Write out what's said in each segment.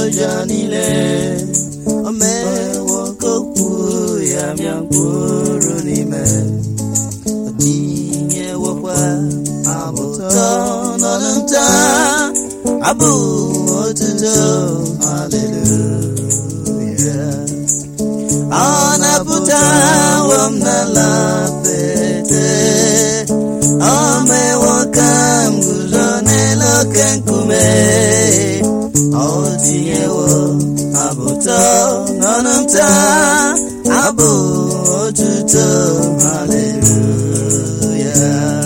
ụjọ niile o mewo ka okwu ya mịa mkpụrụ n'ime o tinyewokwa abụ ụtọ n'ọnụ nta abụ otuto haleluya ọ napụtawo m n'ala pete o mewo ka m guzo n'elu oke nkume o tinyewo abụ ụtọ n'ọnụ nta abụ otuto haleluya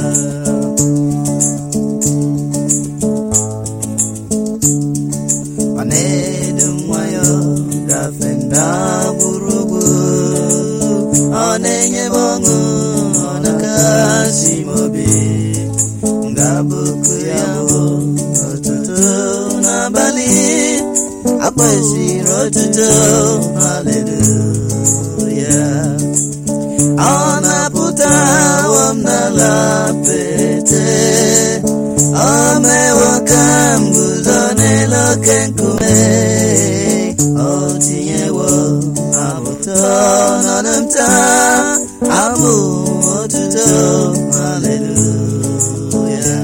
ọ na-edu nwayọ gafe ndagwurugwu ọ na-enye m ọṅụ ọ na-akasi m obi ngabụkụ ya bụ ụtụtụ n'abalị akpọsiri otuto haleluya ọ napụtawo m n'ala pete o mewo ka m guzo n'elu oke nkume o tinyewo abụ ụtọ n'ọnụ nta abụ otuto haleluya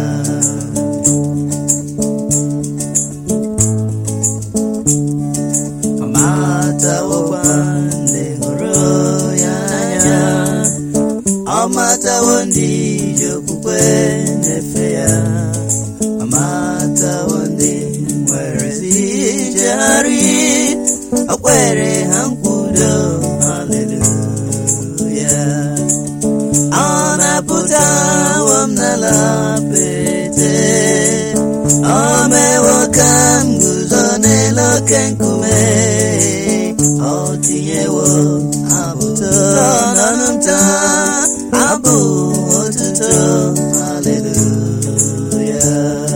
ọ matawokwa ndị hụrụ ya n'anya ọ matawo ndị ji okwukwe na-efe ya ọ matawo ndị nwere ezi nchegharị o kwere ha nkwudo haleluya ọ napụtawo m n'ala pete o mewo ka m guzo n'elu oke nkume o tinyewo abụ ụtọ n'ọnụ nta abụ otuto haleluya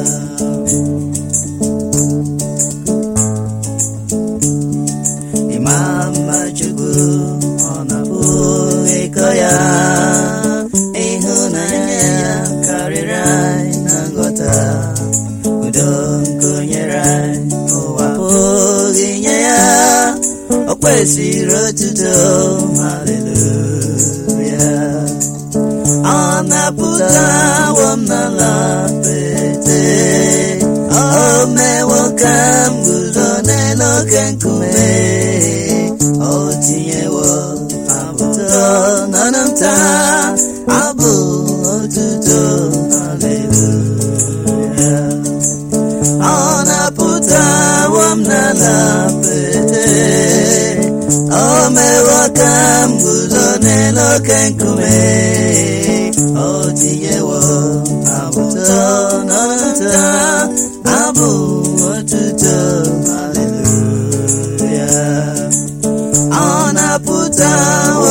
Mama Chukwu ọ na-apụghị ịkọ ya ịhụnanya ya karịrị anyị na nghọta udo nke o nyere anyị ụwa apụghị inye ya o kwesịrị otuto haleluya ọ napụtawo m n'ala pete o mewo ka m guzo n'elu oke nkume o tinyewo abụ ụtọ n'ọnụ nta abụ otuto haleluya ọ napụtawo m n'ala pete o mewo ka m guzo n'elu oke nkume o tinyewo abụ ụtọ n'ọnụ nta abụ otuto haleluya ọ napụtawo